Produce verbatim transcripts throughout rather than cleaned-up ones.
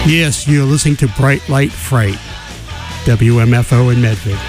Yes, you're listening to Bright Light Freight, W M F O in Medford.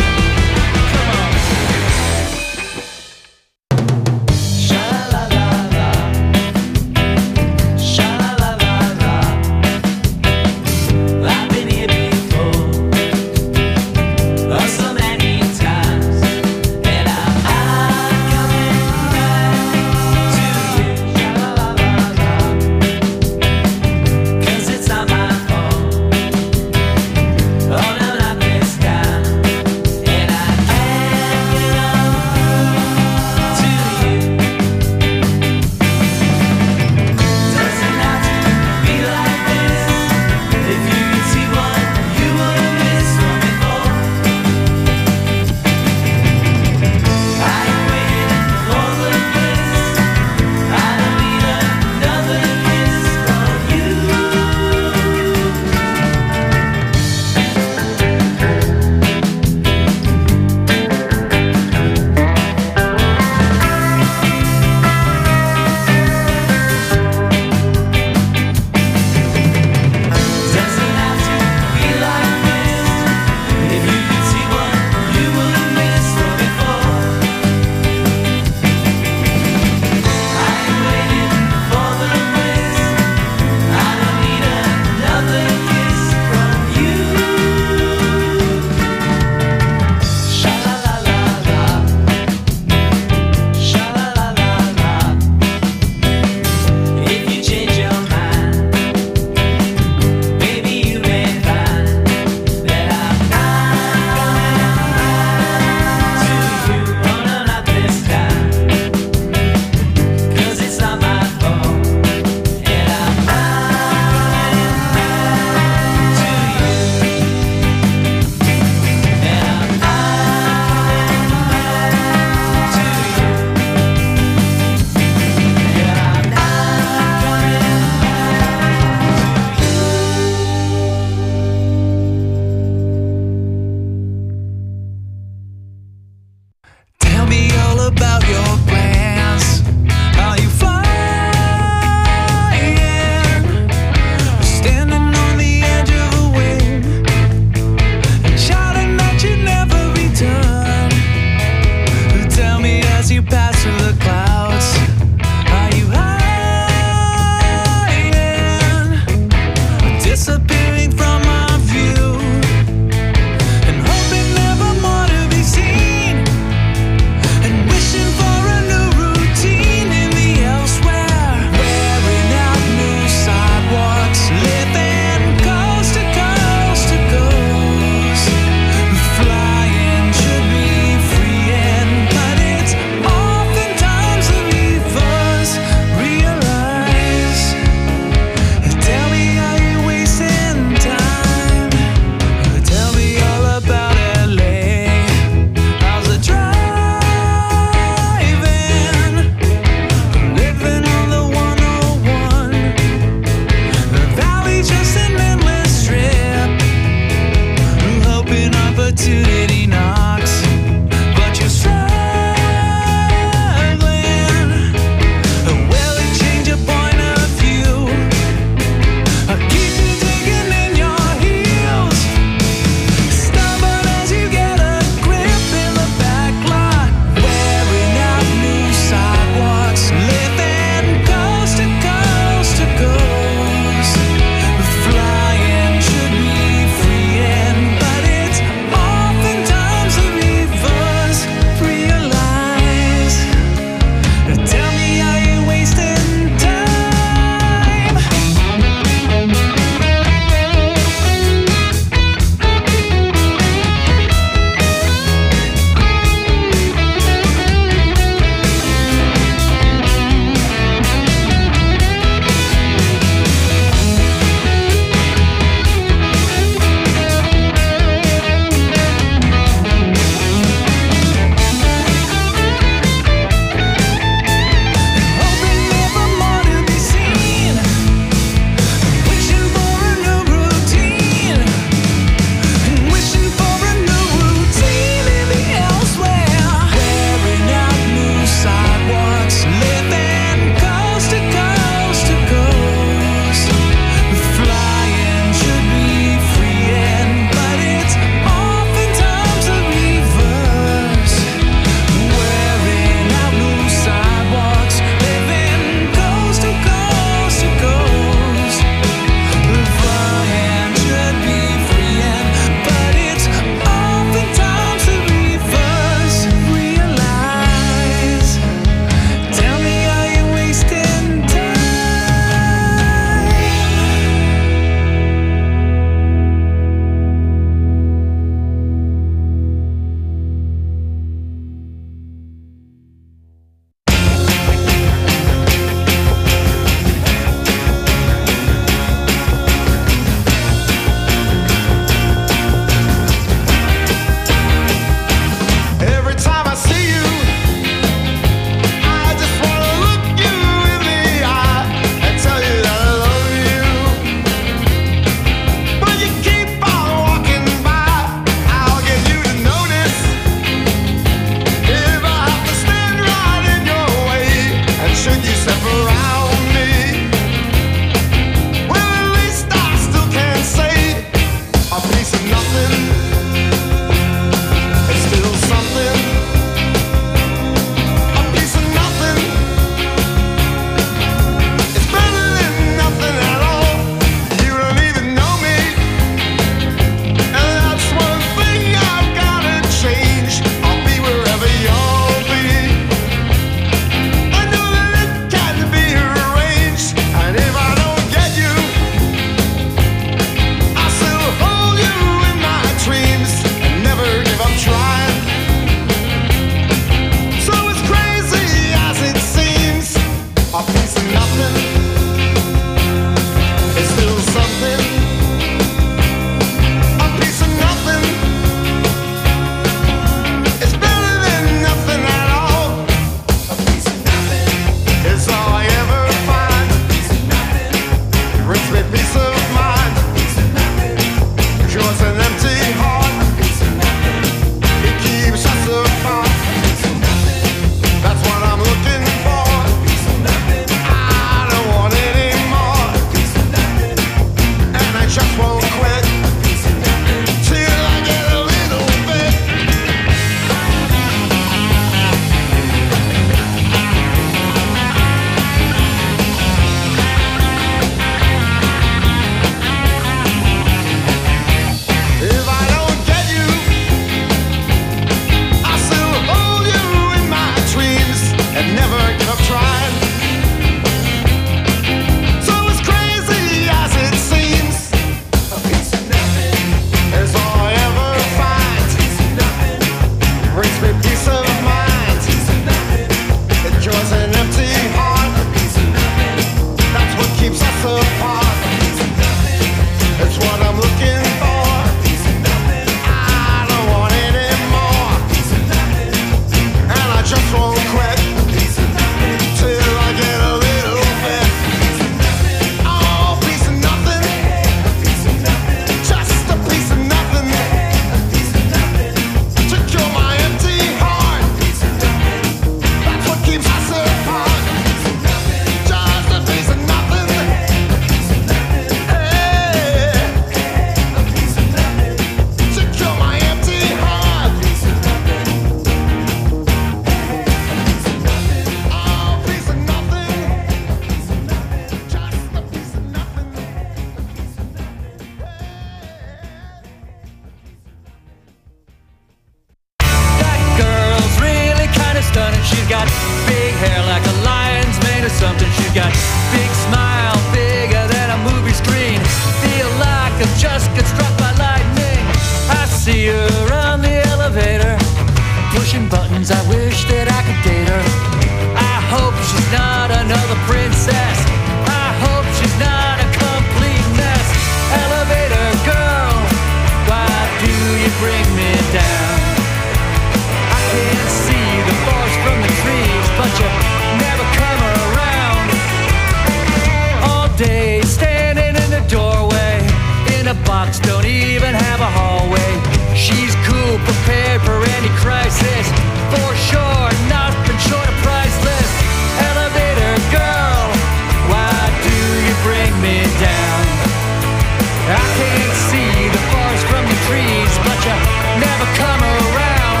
stunning. She's got big hair like a lion's mane or something. She's got big smile, bigger than a movie screen. Feel like I just got struck by lightning. I see her on the elevator, pushing buttons. I wish that I could date her. I hope she's not another princess. I hope she's not a complete mess. Elevator girl, why do you bring me down? I can't see the forest from the trees, but you never come around. All day standing in the doorway, in a box, don't even have a hallway. She's cool, prepared for any crisis, for sure, nothing short of priceless. Elevator girl, why do you bring me down? I can't see the forest from the trees, but you never come around.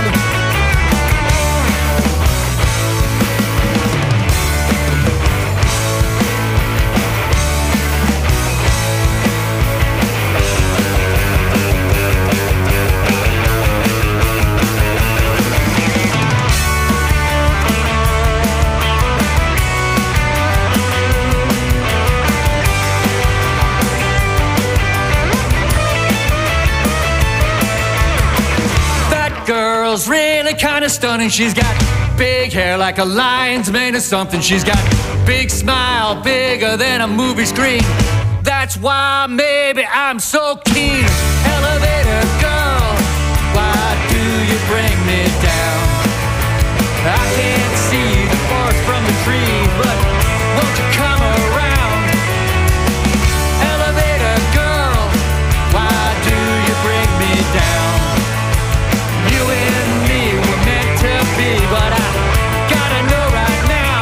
Girl's really kinda stunning. She's got big hair like a lion's mane or something. She's got big smile, bigger than a movie screen. That's why maybe I'm so keen. Elevator girl, why do you bring me down? I can't see the forest from the trees, but won't you come around? Elevator girl, why do you bring me down? You and me were meant to be, but I gotta know right now.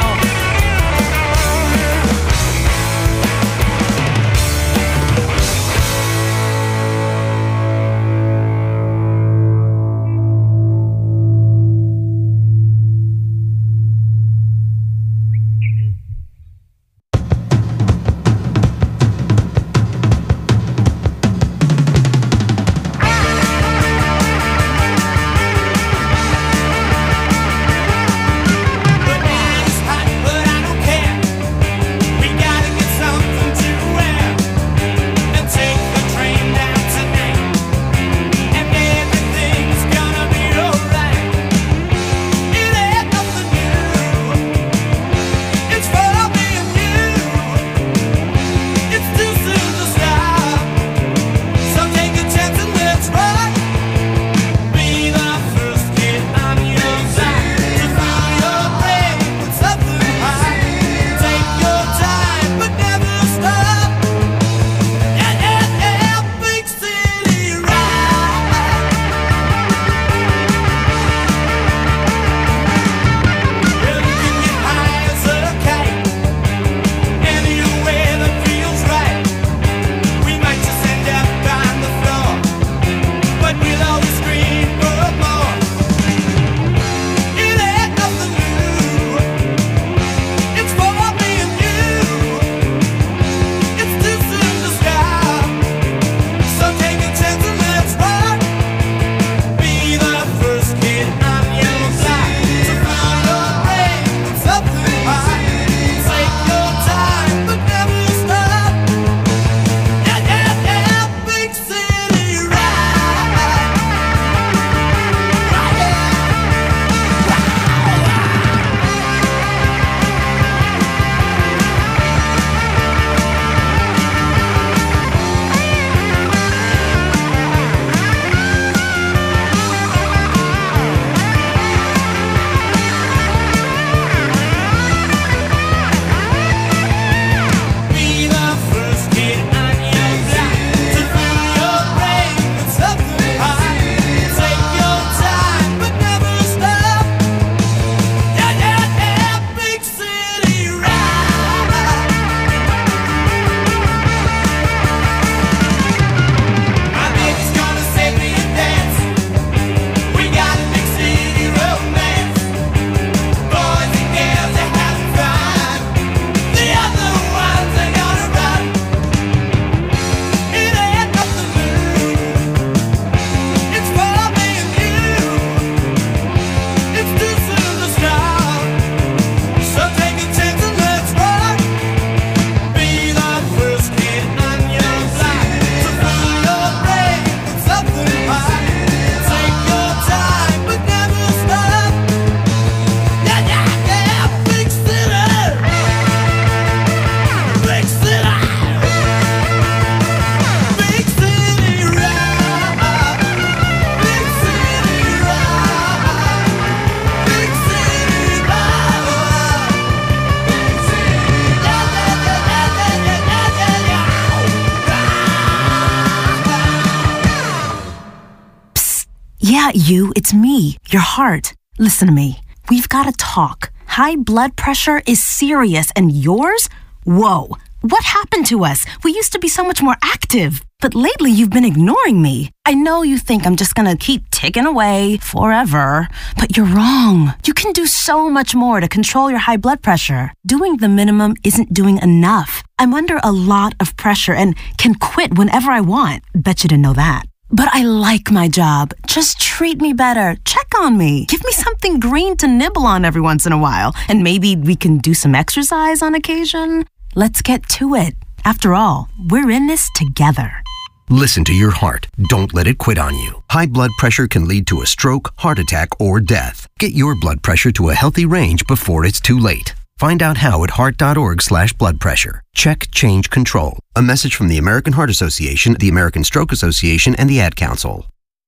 Yeah, you, it's me, your heart. Listen to me. We've got to talk. High blood pressure is serious, and yours? Whoa. What happened to us? We used to be so much more active. But lately, you've been ignoring me. I know you think I'm just gonna keep ticking away forever, but you're wrong. You can do so much more to control your high blood pressure. Doing the minimum isn't doing enough. I'm under a lot of pressure and can quit whenever I want. Bet you didn't know that. But I like my job. Just treat me better. Check on me. Give me something green to nibble on every once in a while. And maybe we can do some exercise on occasion. Let's get to it. After all, we're in this together. Listen to your heart. Don't let it quit on you. High blood pressure can lead to a stroke, heart attack, or death. Get your blood pressure to a healthy range before it's too late. Find out how at heart.org slash blood pressure. Check, change, control. A message from the American Heart Association, the American Stroke Association, and the Ad Council.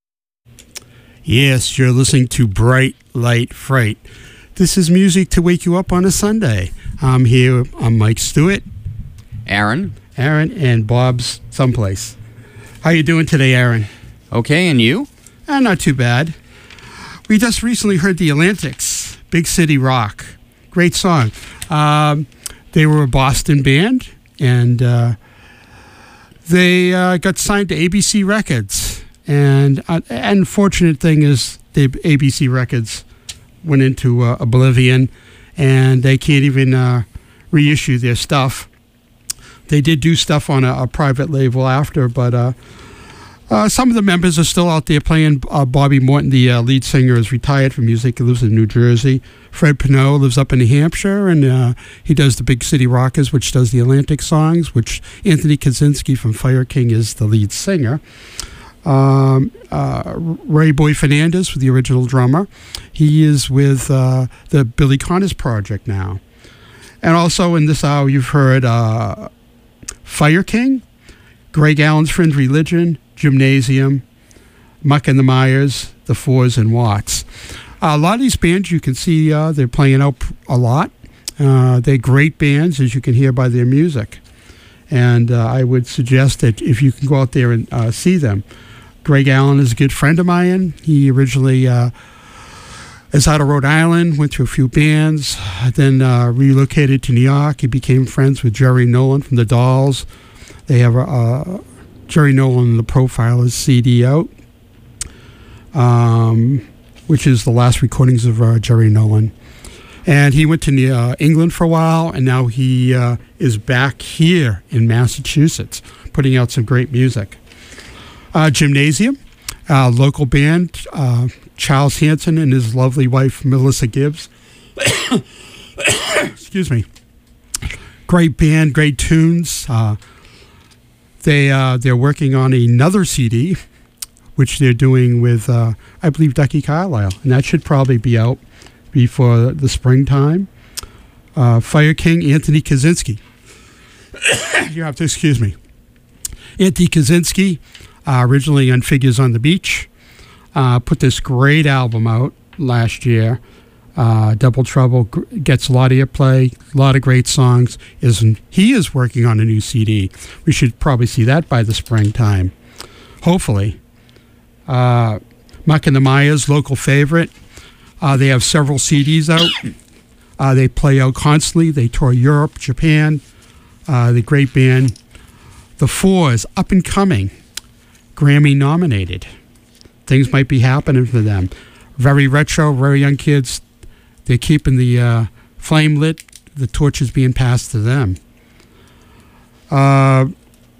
Yes, you're listening to Bright Light Freight. This is music to wake you up on a Sunday. I'm here. I'm Mike Stewart. Aaron. Aaron and Bob's someplace. How you doing today, Aaron? Okay, and you? Uh, not too bad. We just recently heard the Atlantics, Big City Rock. Great song. Um, they were a Boston band, and uh, they uh, got signed to A B C Records. And uh, unfortunate thing is, the A B C Records went into uh, oblivion, and they can't even uh, reissue their stuff. They did do stuff on a, a private label after, but uh, uh, some of the members are still out there playing. Uh, Bobby Morton, the uh, lead singer, is retired from music. He lives in New Jersey. Fred Pinot lives up in New Hampshire, and uh, he does the Big City Rockers, which does the Atlantic songs, which Anthony Kaczynski from Fire King is the lead singer. Um, uh, Ray Boy Fernandez, the original drummer, he is with uh, the Billy Connors Project now. And also in this hour, you've heard uh, Fire King, Greg Allen's Friends Religion, Gymnasium, Muck and the Myers, The Fours, and Watts. Uh, a lot of these bands you can see uh, they're playing out a lot. Uh, they're great bands, as you can hear by their music. And uh, I would suggest that if you can go out there and uh, see them. Greg Allen is a good friend of mine. He originally uh, is out of Rhode Island, went to a few bands, then uh, relocated to New York. He became friends with Jerry Nolan from the Dolls. They have uh, Jerry Nolan, the Profilers C D out, um, which is the last recordings of uh, Jerry Nolan. And he went to uh, England for a while, and now he uh, is back here in Massachusetts, putting out some great music. Uh, Gymnasium, uh, local band, uh, Charles Hanson and his lovely wife, Melissa Gibbs. Excuse me. Great band, great tunes. Uh, they, uh, they're working on another C D, which they're doing with, uh, I believe, Ducky Carlisle, and that should probably be out before the springtime. Uh, Fire King, Anthony Kaczynski. You have to excuse me. Anthony Kaczynski, uh, originally on Figures on the Beach, uh, put this great album out last year. Uh, Double Trouble gets a lot of airplay, a lot of great songs. Isn't he is working on a new C D. We should probably see that by the springtime, hopefully. Uh, Muck and the Myers, local favorite. Uh, they have several C Ds out. Uh, they play out constantly. They tour Europe, Japan. Uh, the great band. The Fours, up and coming, Grammy nominated. Things might be happening for them. Very retro, very young kids. They're keeping the uh, flame lit. The torch is being passed to them. Uh,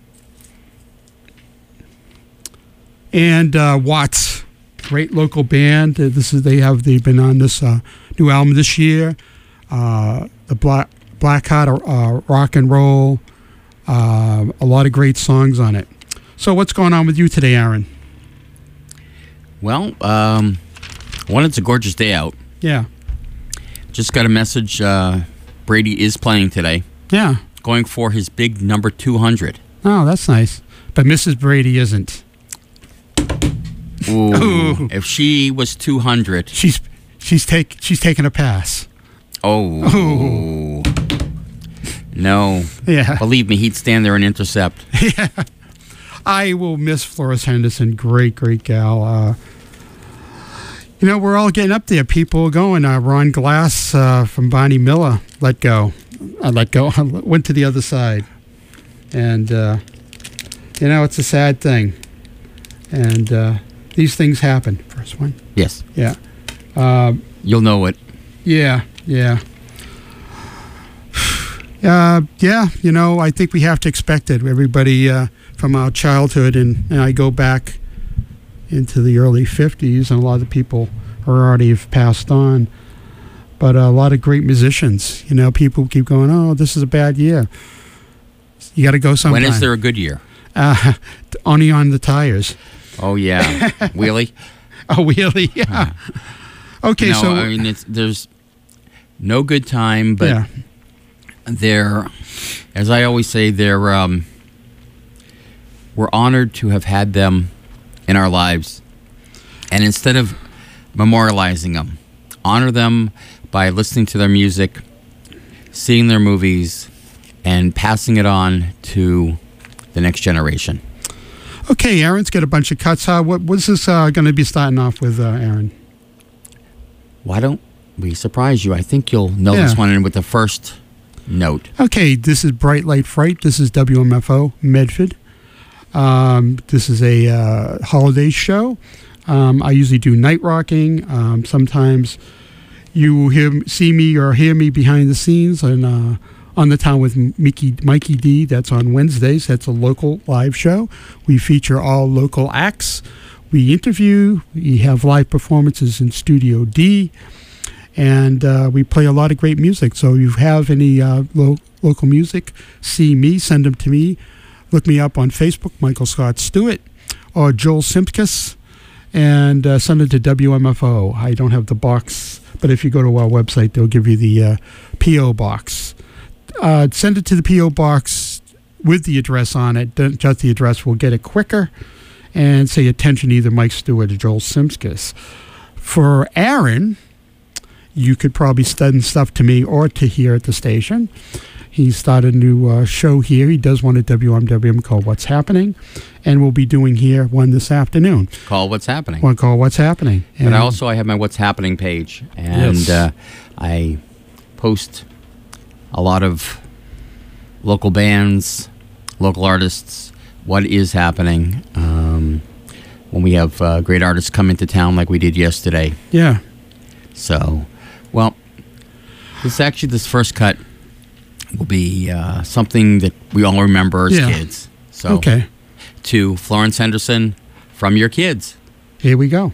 and uh, Watts, great local band. Uh, this is they have they've been on this uh, new album this year. Uh, the Black Black Heart uh, Rock and Roll. Uh, a lot of great songs on it. So what's going on with you today, Aaron? Well, um, one, it's a gorgeous day out. Yeah. Just got a message. Uh, Brady is playing today. Yeah. Going for his big number two hundred. Oh, that's nice. But Missus Brady isn't. Ooh. Ooh. If she was two hundred. She's she's take she's taking a pass. Oh. Ooh. No. Yeah. Believe me, he'd stand there and intercept. Yeah. I will miss Florence Henderson. Great, great gal. Uh, You know, we're all getting up there. People are going. Uh, Ron Glass uh, from Bonnie Miller let go. I let go. I went to the other side. And, uh, you know, it's a sad thing. And uh, these things happen. First one. Yes. Yeah. Um, You'll know it. Yeah, yeah. Uh, yeah, you know, I think we have to expect it. Everybody uh, from our childhood, and, and I go back into the early fifties, and a lot of people are already have passed on. But a lot of great musicians, you know, people keep going, oh, this is a bad year. You got to go sometime. When is there a good year? Uh, only on the tires. Oh, yeah. Wheelie? Oh, wheelie, yeah. Okay, no, so... I mean, it's, there's no good time, but yeah. they're, as I always say, they're, um, we're honored to have had them in our lives. And instead of memorializing them, honor them by listening to their music, seeing their movies, and passing it on to the next generation. Okay, Aaron's got a bunch of cuts. Uh, what, what's this uh, going to be starting off with, uh, Aaron? Why don't we surprise you? I think you'll know Yeah. this one with the first note. Okay, this is Bright Light Fright. This is W M F O Medford. Um, this is a uh, holiday show. Um, I usually do night rocking. Um, sometimes you hear, see me or hear me behind the scenes on uh, on the Town with Mickey, Mikey D. That's on Wednesdays. That's a local live show. We feature all local acts. We interview. We have live performances in Studio D. And uh, we play a lot of great music. So if you have any uh, lo- local music, see me, send them to me. Look me up on Facebook, Michael Scott Stewart, or Joel Simpkins, and uh, send it to W M F O. I don't have the box, but if you go to our website, they'll give you the uh, P O box. Uh, send it to the P O box with the address on it. Don't- Just the address will get it quicker. And say attention either Mike Stewart or Joel Simpkins. For Aaron, you could probably send stuff to me or to here at the station. He started a new uh, show here. He does one at W M W M called What's Happening, and we'll be doing here one this afternoon. Call What's Happening. One called What's Happening. But I also I have my What's Happening page, and Yes. uh, I post a lot of local bands, local artists, what is happening. Um, when we have uh, great artists come into town like we did yesterday. yeah. So, well, this actually, this first cut will be uh, something that we all remember as Yeah. kids. So, Okay. to Florence Henderson, From Your Kids. Here we go.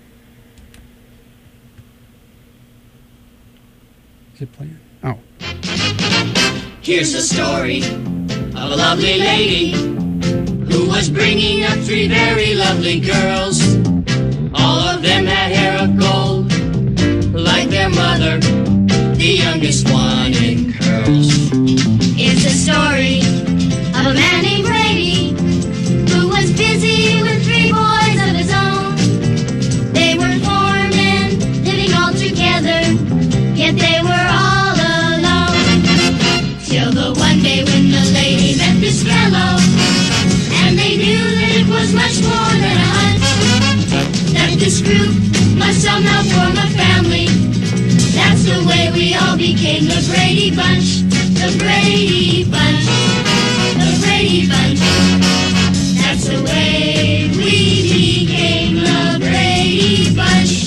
Is it playing? Oh. Here's the story of a lovely lady who was bringing up three very lovely girls. All of them had hair of gold, like their mother, the youngest one in curls. It's a story of a man named Brady who was busy with three boys of his own. They were four men living all together, yet they were all alone. Till the one day when the lady met this fellow, and they knew that it was much more than a hunch, that this group must somehow form a family. That's the way we all became the Brady Bunch, the Brady Bunch, the Brady Bunch. That's the way we became the Brady Bunch.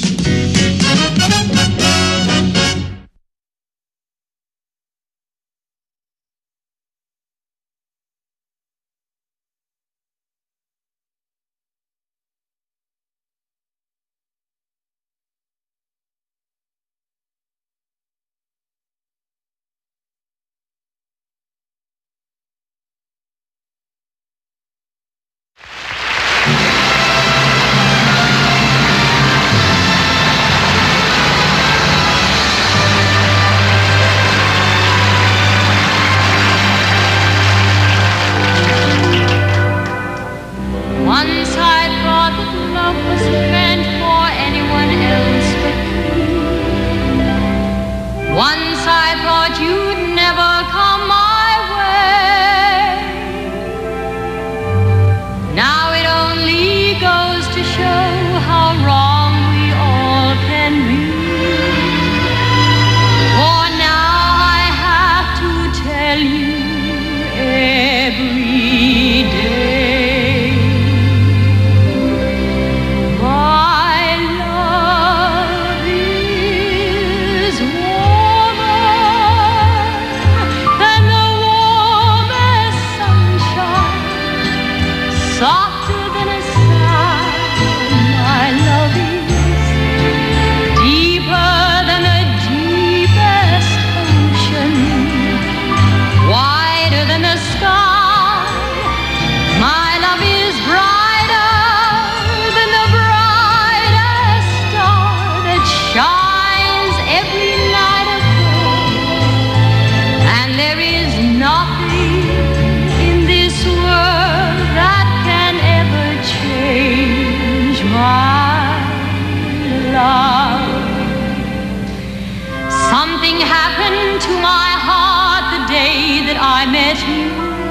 Something happened to my heart the day that I met you.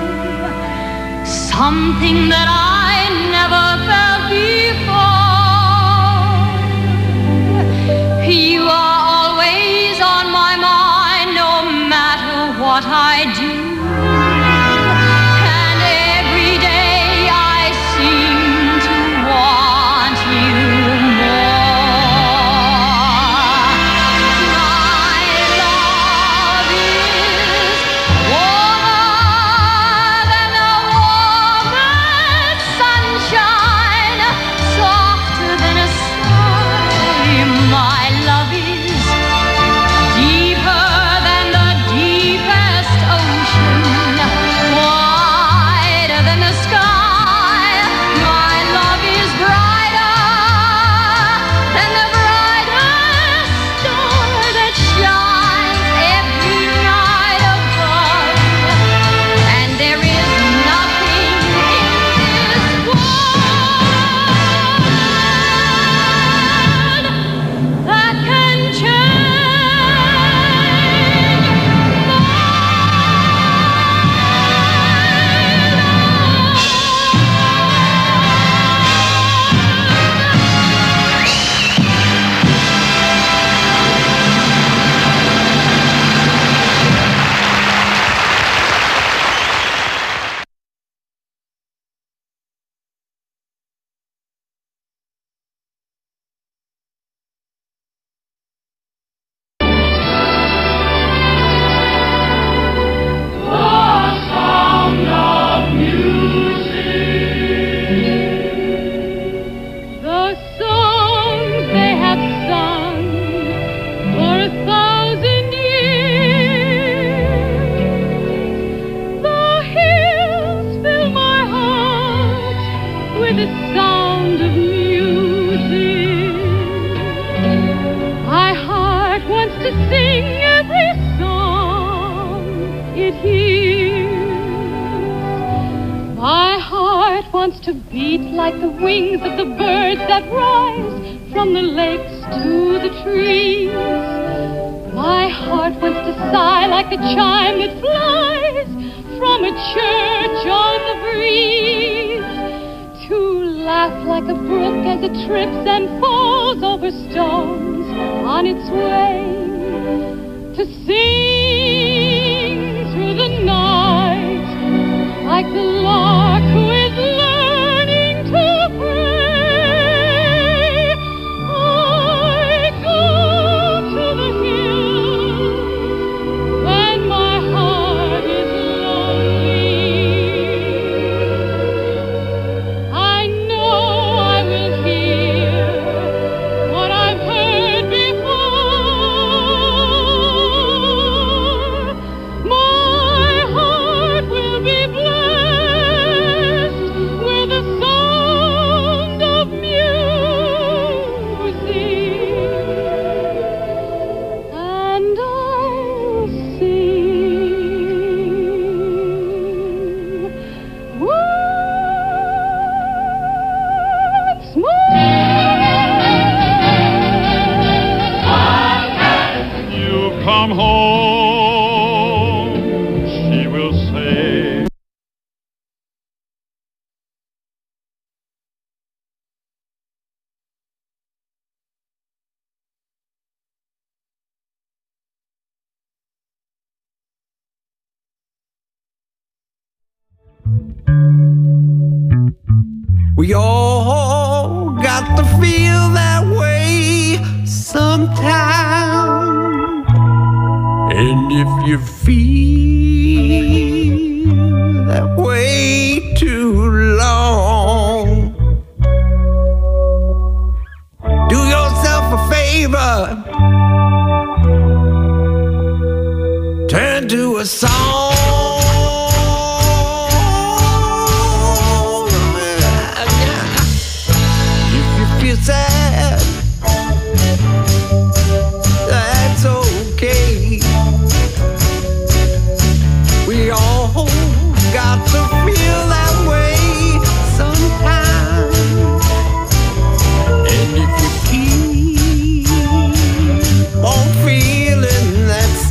Something that I never felt before. You are always on my mind, no matter what I do. And every day I seem to want you more. My love is warmer than the warmest sunshine, softer than a sigh. My love is deeper than the deepest ocean, wider than the sky. My love is brighter than the brightest star that shines every night above. And there is nothing in this world that can the songs they have sung for a thousand years. The hills fill my heart with the sound of music. My heart wants to sing every song it hears. My heart wants to beat like the wings of the birds that rise from the lakes to the trees. My heart wants to sigh like a chime that flies from a church on the breeze. To laugh like a brook as it trips and falls over stones on its way. To sing through the night like the lark who is learning to pray. I go to the hills when my heart is lonely. I know I will hear what I've heard before. My heart will be blessed with the sound of music, and I'll sing once more. You come home, she will say. We all got to feel that way sometime. And if you feel that way too long, do yourself a favor, turn to a song. If you feel sad, that's okay. We all got to feel that way sometime. And if you keep on feeling that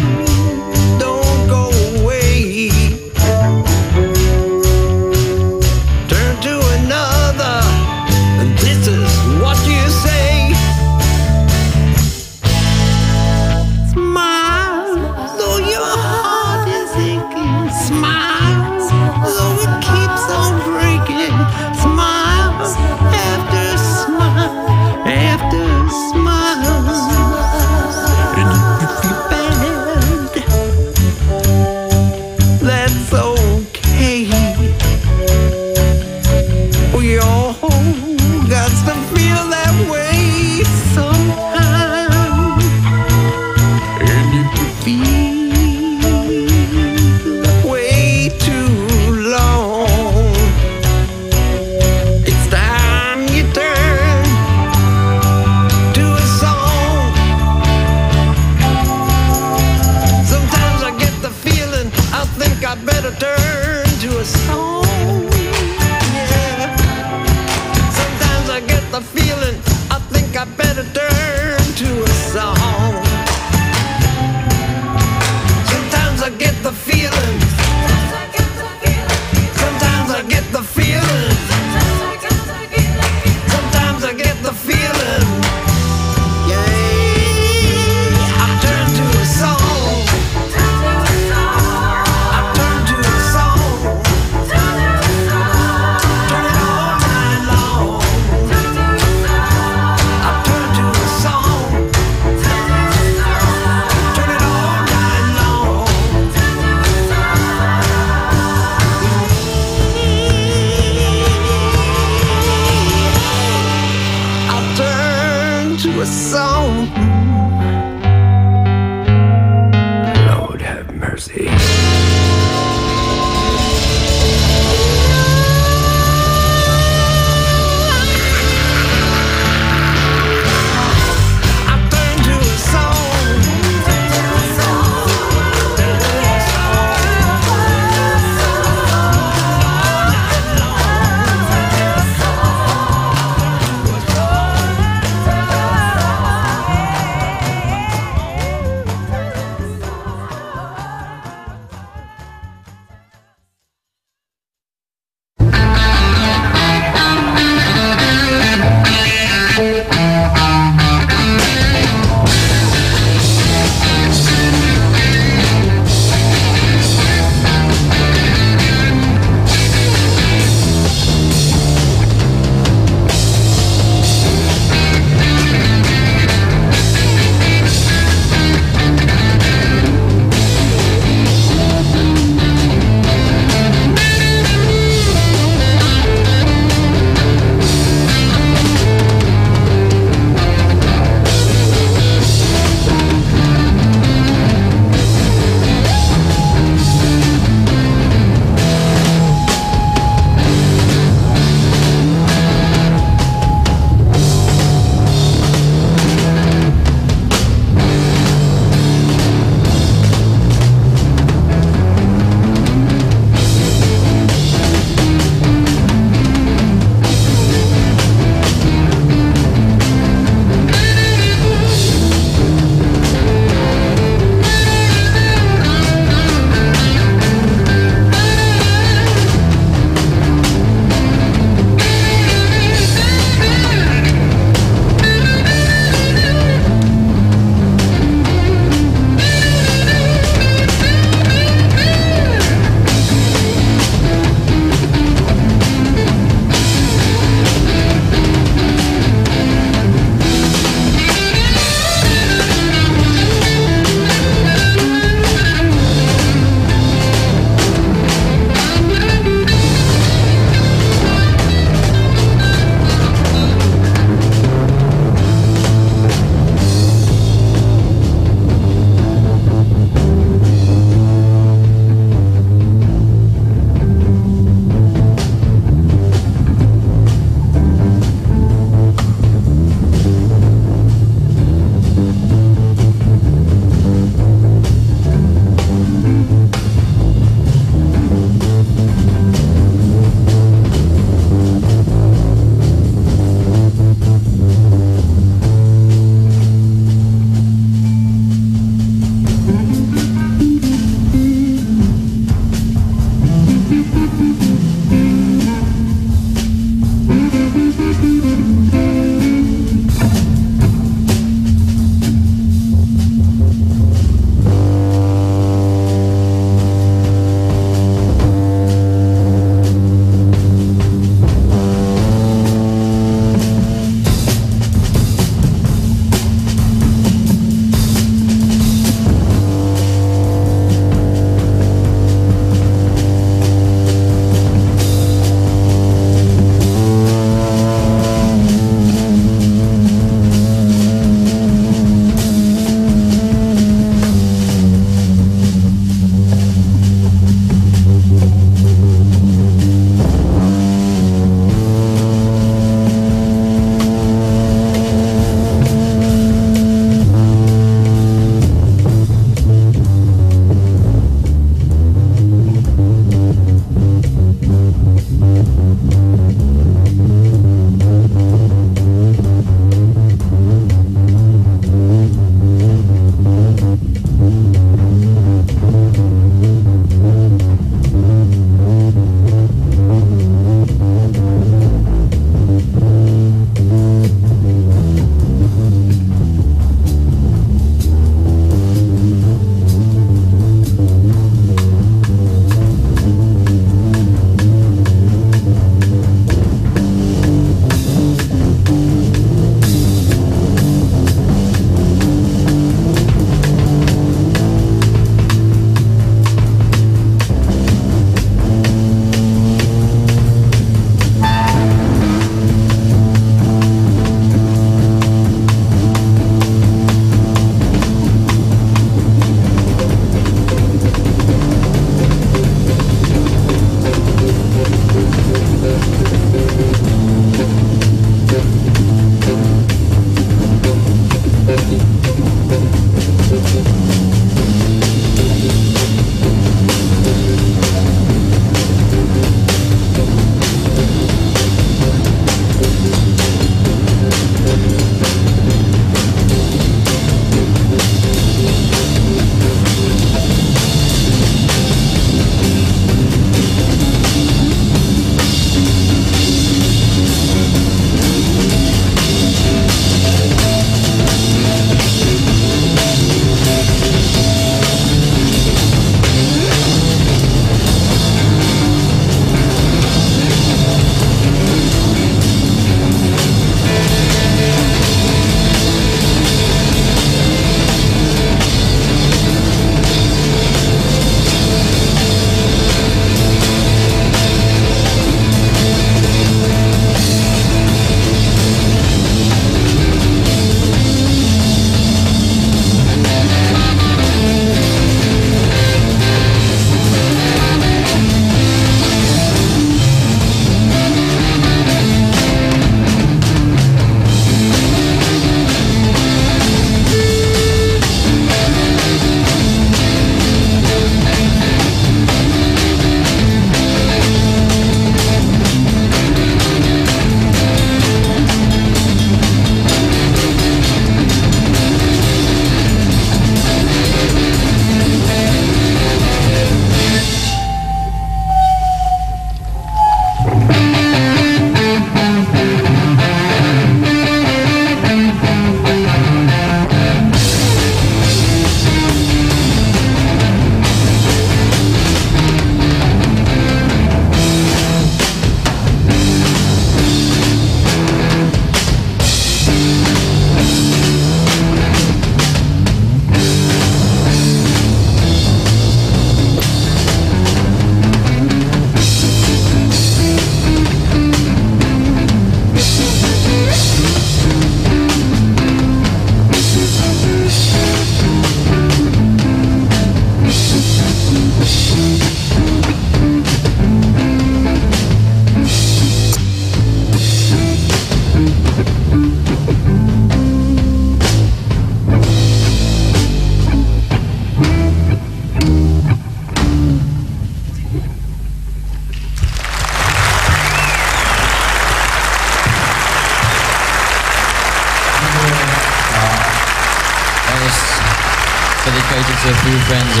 it's a few friends.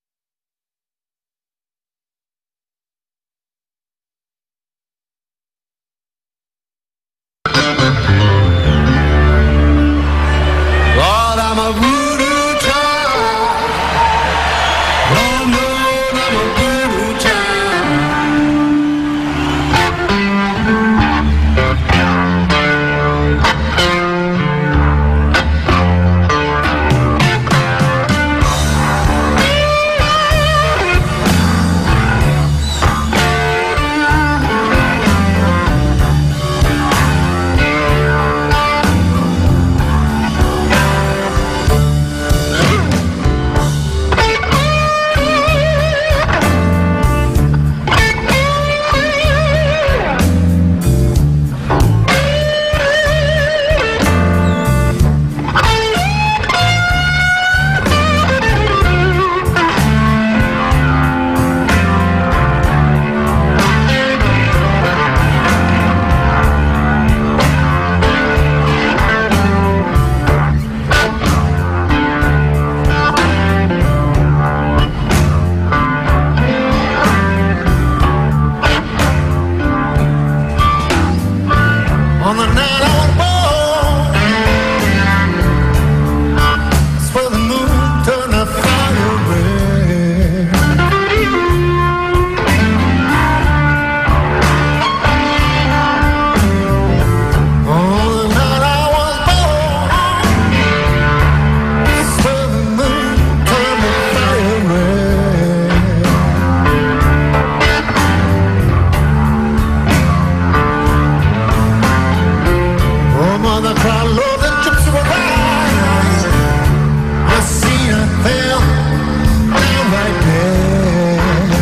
Lord, I'm a voodoo child. Lord, Lord, I'm a voodoo On the night I was born, that's when the moon turned the fire red. On the night I was born, that's when the moon turned the fire red. Oh, mother cried, Lord, the gypsy will rise. I see her there, there, right there.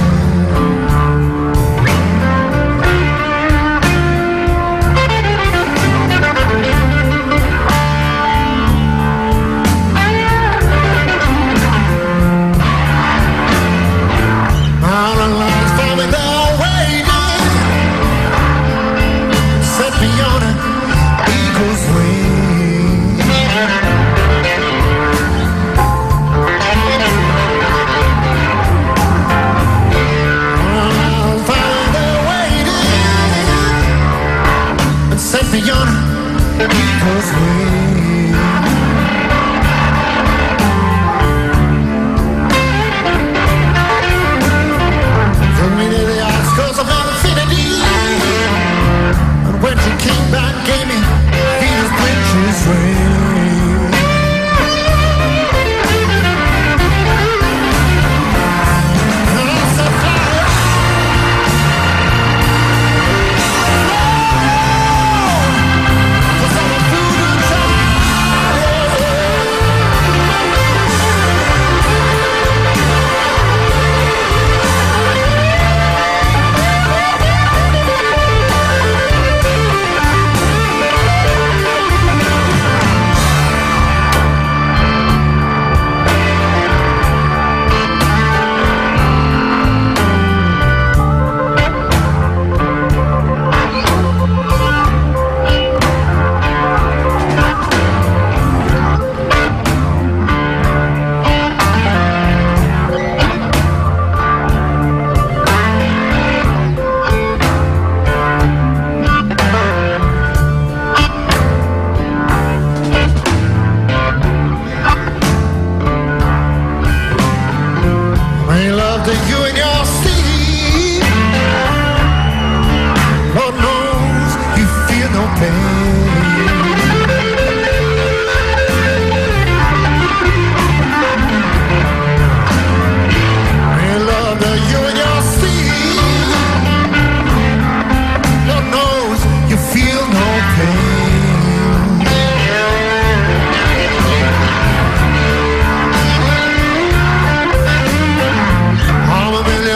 All the lights for me, they're waiting. Set me on an eagle's wing. I'll find they're waiting and set me on an eagle's wing. Took me to the outskirts of infinity, and when she came back, gave me Venus Bridges ring. And I said, fly on, 'cause I'm a voodoo child. May love to you and your seed. Lord knows you feel no pain. May love to you and your seed. Lord knows you feel no pain. I'm a million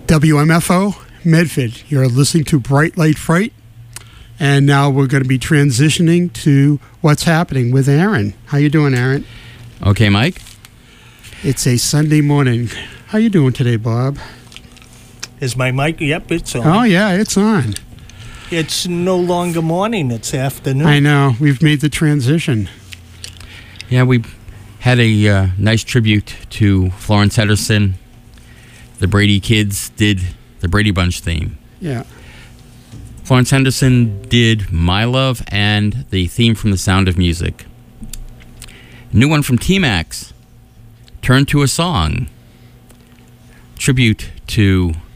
W M F O, Medford. You're listening to Bright Light Fright. And now we're going to be transitioning to what's happening with Aaron. How you doing, Aaron? Okay, Mike. It's a Sunday morning. How you doing today, Bob? Is my mic? Yep, it's on. Oh, yeah, it's on. It's no longer morning, it's afternoon. I know. We've made the transition. Yeah, we had a uh, nice tribute to Florence Henderson. The Brady Kids did the Brady Bunch theme. Yeah. Florence Henderson did My Love and the theme from The Sound of Music. New one from T-Max, Turn to a Song. Tribute to